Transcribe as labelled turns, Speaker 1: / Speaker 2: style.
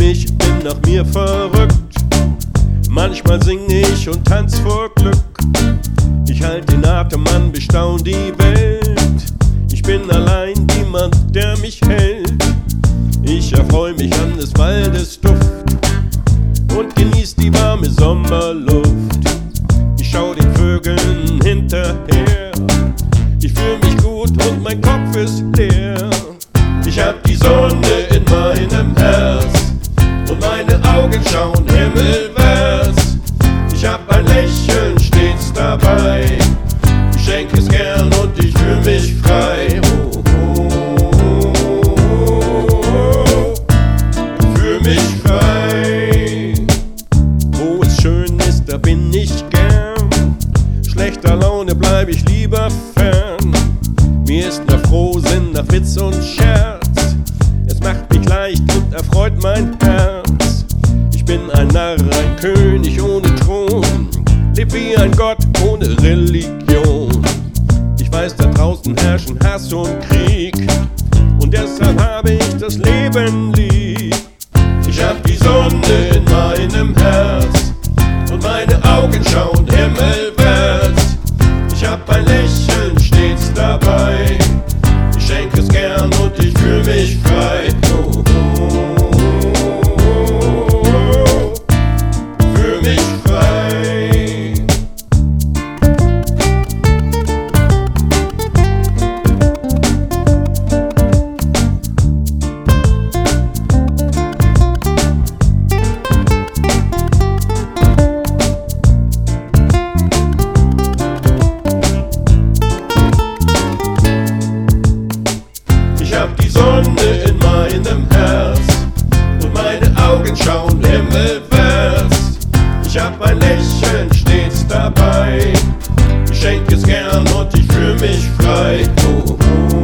Speaker 1: mich, bin nach mir verrückt. Manchmal sing ich und tanz vor Glück. Ich halt den Atem an, bestaun die Welt. Ich bin allein, niemand, der mich hält. Ich erfreu mich an des Waldes Duft und genieß die warme Sommerluft. Ich schau den Vögeln hinterher. Ich fühl mich gut und mein Kopf ist leer. Ich hab die Sonne in meinem Herz und meine Augen schauen himmelwärts. Ich hab ein Lächeln stets dabei. Ich schenke es gern und ich fühl mich frei. Ich fühl mich frei. Wo es schön ist, da bin ich gern. Schlechter Laune bleib ich lieber fern. Mir ist nach Frohsinn, nach Witz und Scherz. Es macht mich leicht und erfreut mein Herz. Ich bin ein Narr, ein König ohne Thron. Leb wie ein Gott ohne Religion. Ich weiß, da draußen herrschen Hass und Krieg. Und deshalb habe ich das Leben lieb. Ich hab die Sonne in meinem Herz und meine Augen schauen himmelwärts. Ich hab ein Lächeln stets dabei. Ich schenke es gern und ich fühl mich frei. Fühl mich frei. Ich hab die Sonne in meinem Herz und meine Augen schauen himmelwärts. Ich hab ein Lächeln stets dabei. Ich schenke es gern und ich fühl mich frei.